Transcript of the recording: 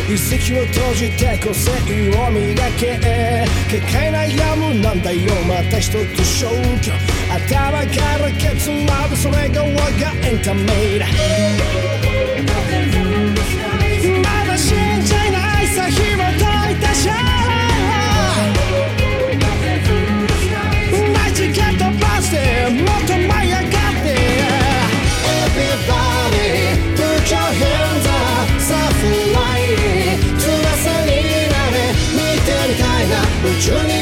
一石を閉じて個性を磨け結界悩むなんだよまた一つ消去頭からケツまでそれが我がエンタメだまだ信じないさ紐解いたじゃないチケットバスでもっと舞い上がって Everybody put your hands up さあフライ翼になれ見てみたいな宇宙に